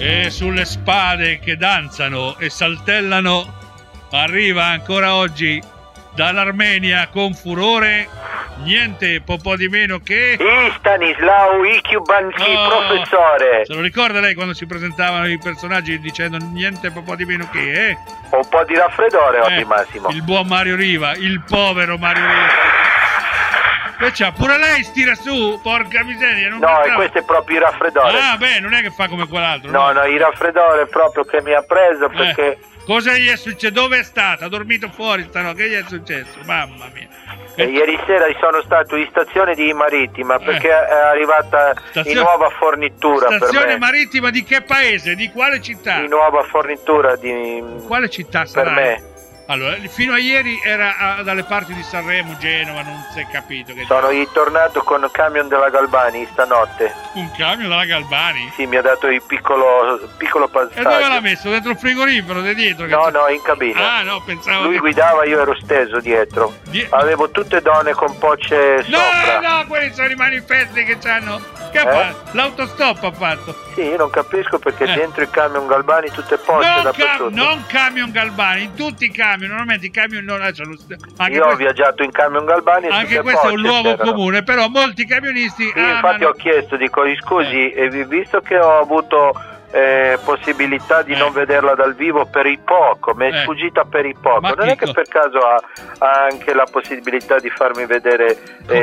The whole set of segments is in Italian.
E sulle spade che danzano e saltellano arriva ancora oggi dall'Armenia con furore niente po' di meno che Stanislao Ichiubanchi, professore. Se lo ricorda lei quando si presentavano i personaggi dicendo niente po' di meno che un po' di raffreddore oggi, Massimo. Il buon Mario Riva, il povero Mario Riva. Invece pure lei stira su, porca miseria. Non no, e questo è proprio il raffreddore. Ah, beh, non è che fa come quell'altro. No, il raffreddore proprio che mi ha preso perché... Cosa gli è successo? Dove è stata? Ha dormito fuori stanotte? Che gli è successo? Mamma mia. Ieri sera sono stato in stazione di Marittima perché è arrivata in nuova fornitura per me. Stazione marittima di che paese? Di quale città? Di nuova fornitura di... Quale città sarà? Per me. Allora, fino a ieri era dalle parti di Sanremo, Genova, non si è capito. Sono ritornato con il camion della Galbani stanotte. Un camion della Galbani? Sì, mi ha dato il piccolo passaggio. E dove l'ha messo? Dentro il frigorifero, di dietro? No, in cabina. Ah, no, pensavo... Lui guidava, io ero steso dietro. Avevo tutte donne con pocce sopra. No, quelli sono i manifesti che c'hanno... Che ha fatto? L'autostop ha fatto. Sì, io non capisco perché dentro il camion Galbani tutte pocce dappertutto. Non camion Galbani, in tutti i camion, normalmente i camion non io ho viaggiato in camion Galbani e anche questo è un luogo comune, però molti camionisti infatti ho chiesto, dico scusi, visto che ho avuto possibilità di non vederla dal vivo per il poco, mi è sfuggita per il poco, non è che per caso ha anche la possibilità di farmi vedere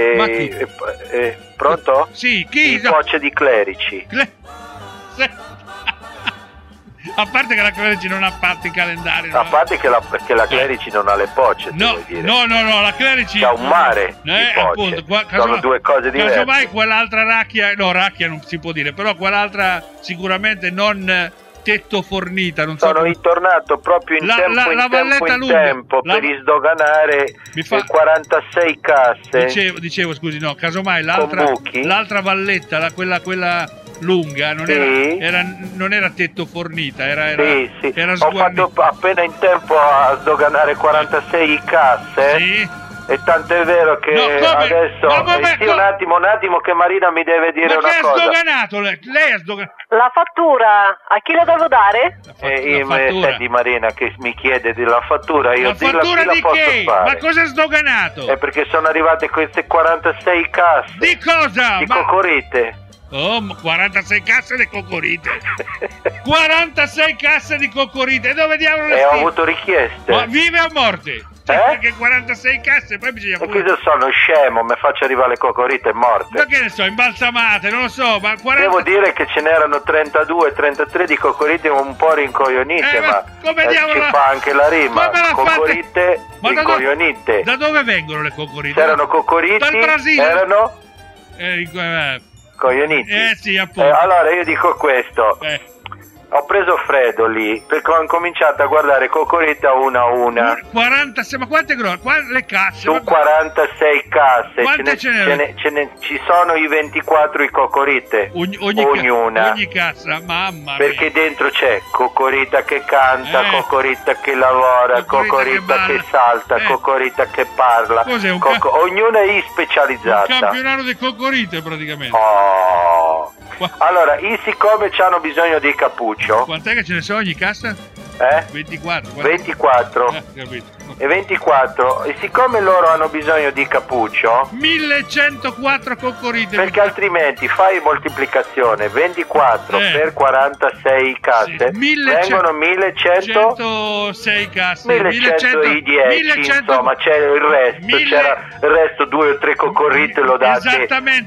pronto? Sì, chi? Pocce di clerici. A parte che la Clerici non ha fatto i calendari. A parte che la Clerici non ha le pocce, no, la Clerici c'ha un mare di pocce. Appunto, sono due cose diverse. Casomai quell'altra racchia non si può dire, però quell'altra sicuramente non tetto fornita. Non sono ritornato proprio in tempo per sdoganare 46 casse. Dicevo, scusi, no, casomai l'altra valletta, quella lunga, non era tetto fornita, era ho fatto appena in tempo a sdoganare 46 casse. Sì. E tanto è vero che adesso un attimo che Marina mi deve dire una cosa. Ma che ha sdoganato? Lei ha sdoganato la fattura, a chi la devo dare? Senti Marina che mi chiede della fattura, io la fattura di che? Ma cosa è sdoganato? È perché sono arrivate queste 46 casse. Di cosa? Di cocorite. Oh, 46 casse di cocorite. 46 casse di cocorite. E dove diavolo le ho avuto richieste. Ma vive o morte? Perché 46 casse poi bisogna pure... E che sono scemo, mi faccio arrivare le cocorite morte. Ma che ne so, imbalsamate, non lo so, ma 40... Devo dire che ce n'erano 32, 33 di cocorite un po' rincoglionite, ma come ci fa anche la rima. Cocorite rincoglionite. Da dove vengono le cocorite? C'erano cocoriti, dal Brasile. Erano... coglioniti. Sì, appunto. Allora io dico questo. Ho preso freddo lì perché ho incominciato a guardare cocorite a una. 46, ma quante grosse? Le casse? Su 46 casse. Quante ci sono i 24 i cocorite. Ognuna. Ogni cassa, mamma mia. Perché dentro c'è cocorita che canta, cocorita che lavora, cocorita che salta, cocorita che parla. Cos'è ognuna è specializzata. Un campionato di cocorite praticamente. Allora, siccome hanno bisogno di cappuccio. Quant'è che ce ne sono ogni cassa? 24. 24. Capito. E 24. E siccome loro hanno bisogno di cappuccio, 1104 cocorite. Perché altrimenti fai moltiplicazione 24 per 46 casse, vengono 1106 casse. 1110, insomma c'è il resto. C'era il resto 2 o 3 cocorite lo date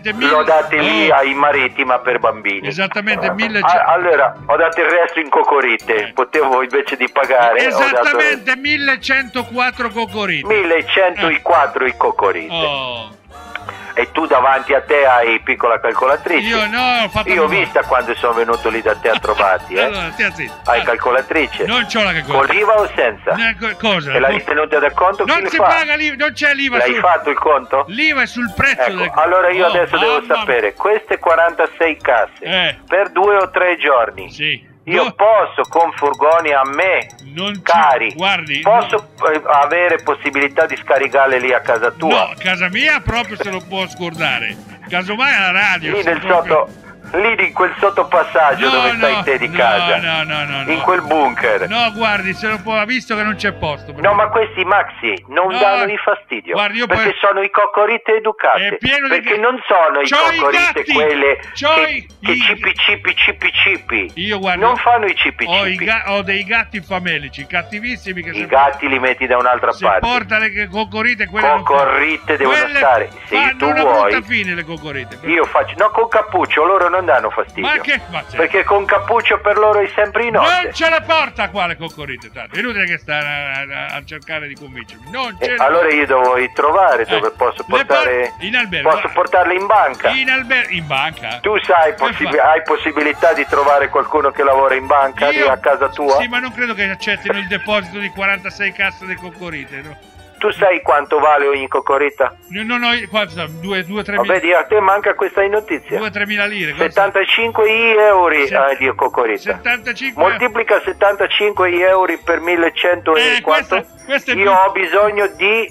lì ai Marittima per bambini. Esattamente 1100. Allora ho dato il resto in cocorite, potevo invece di pagare esattamente 1104 cocorite. 1104 i cocorite. E tu davanti a te hai piccola calcolatrice. Io ho vista quando sono venuto lì da te a trovarti. Allora, stia zitto. Hai calcolatrice? Non c'ho la calcolatrice. Con l'IVA o senza? Cosa? E l'hai tenuta da conto? Non si paga l'IVA, non c'è l'IVA. L'hai fatto il conto? L'IVA è sul prezzo del... Allora io adesso devo sapere, queste 46 casse per 2 o 3 giorni. Sì. Io posso con furgoni a me cari, posso avere possibilità di scaricarle lì a casa tua? No, a casa mia proprio se lo può scordare. Casomai alla radio. Lì Lì in quel sottopassaggio dove stai te di casa. No. In quel bunker. No, guardi, se lo può, ha visto che non c'è posto. No, ma questi Maxi non danno di fastidio. Guardi, io perché sono i coccorite educate. Perché non sono i coccorite quelle che cipi. Io guardi, non fanno i cipi. Ho dei gatti famelici, cattivissimi che i gatti li metti da un'altra parte. Porta le coccorite, quelle coccorite devono stare. Se tu vuoi. Brutta fine le coccorite. Io faccio con cappuccio, loro non danno fastidio. Perché con cappuccio per loro è sempre in notte. Non ce la porta qua le coccorite, tanto. È inutile che sta a cercare di convincermi. Allora io devo trovare dove posso portare in albergo. Posso portarle in banca. In banca? Tu sai, hai possibilità di trovare qualcuno che lavora in banca a casa tua? Sì, ma non credo che accettino il deposito di 46 casse di coccorite, no? Tu sai quanto vale ogni coccorita? Non ho 2-3 mila. Vedi, a te manca questa notizia. 2-3 mila lire. 75 euro di coccorita. 75 moltiplica 75 euro per 1100 e quanto? Io ho bisogno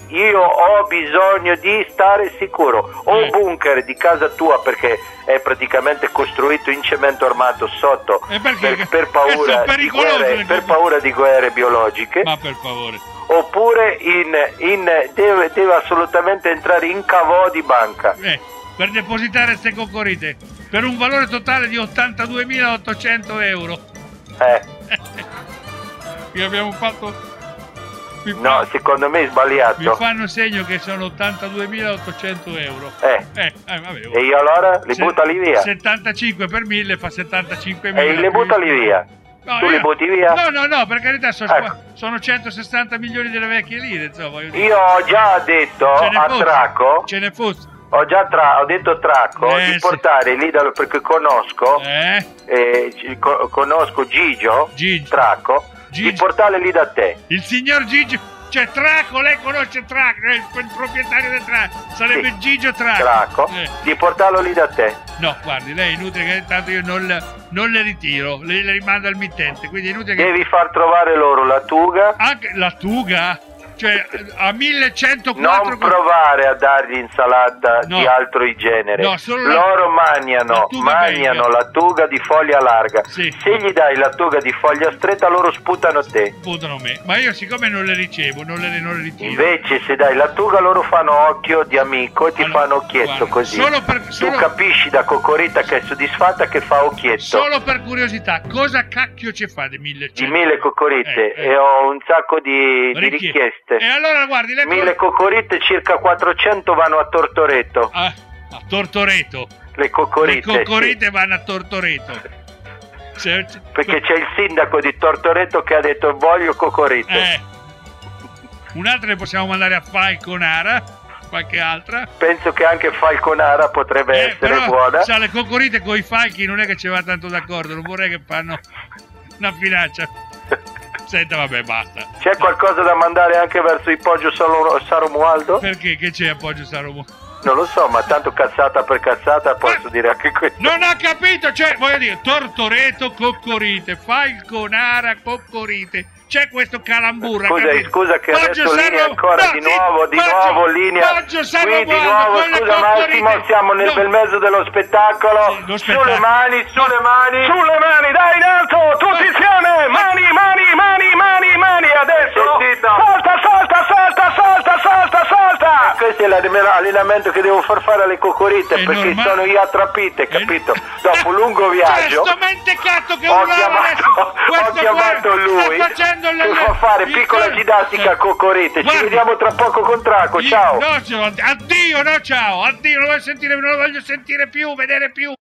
di stare sicuro. O bunker di casa tua, perché è praticamente costruito in cemento armato sotto per paura di guerre biologiche. Ma per favore. Oppure deve assolutamente entrare in cavò di banca per depositare queste coccorite per un valore totale di 82.800 euro. Qui abbiamo fatto. No, secondo me è sbagliato. Mi fanno segno che sono 82.800 euro. Vabbè, e io allora li buttali via. 75 per 1000 fa 75.000. E li buttali via. No, tu li butti via? No, per carità, sono 160 milioni delle vecchie lire, insomma. Io ho già detto a Tracco. Ce ne fosse. Ho detto a Tracco di portare lì perché conosco Gigio Tracco, di portarle lì da te. Il signor Gigio. Cioè Tracco, lei conosce Tracco, il proprietario del Tracco, sarebbe Gigio Tracco. Di portarlo lì da te. No, guardi, lei è inutile che tanto io non le ritiro, le rimando al mittente, quindi è inutile che... Devi far trovare loro la tuga. Anche la tuga? Cioè a 1104. Non provare a dargli insalata di altro genere. Loro mangiano la tuga di foglia larga. Se gli dai la tuga di foglia stretta, loro sputano te. Sputano me. Ma io siccome non le ricevo, non le ritiro. Invece se dai la tuga, loro fanno occhio di amico e ti fanno occhietto, così. Tu capisci da coccorita che è soddisfatta che fa occhietto. Solo per curiosità, cosa cacchio ci fa di 1100? Di 1000 coccorite e ho un sacco di richieste. E allora guardi, 1000 coccorite, circa 400 vanno a Tortoreto. A Tortoreto? Le coccorite vanno a Tortoreto. Perché c'è il sindaco di Tortoreto che ha detto voglio coccorite. Un'altra le possiamo mandare a Falconara, qualche altra. Penso che anche Falconara potrebbe essere buona. Sa, le coccorite con i falchi non è che ci va tanto d'accordo, non vorrei che fanno una finaccia. Senta, vabbè, basta. C'è qualcosa da mandare anche verso il Poggio Saromualdo? Perché? Che c'è a Poggio Saromualdo? Non lo so, ma tanto cazzata per cazzata posso dire anche questo. Non ho capito, cioè, voglio dire, Tortoreto, coccorite, Falconara, coccorite. C'è questo calamburra. Scusa che adesso linea ancora, di nuovo linea. Qui di nuovo, scusa Massimo, siamo nel bel mezzo dello spettacolo. Sulle mani, dai in alto, tutti insieme, mani, adesso. Salta. Questo è l'allenamento che devo far fare alle coccorite, perché sono io attrappite, capito? Dopo un lungo viaggio ho chiamato lui che fa fare piccola ginnastica a coccorite. Ci vediamo tra poco con Tracco, ciao. Addio, ciao, addio, non lo voglio sentire più, vedere più.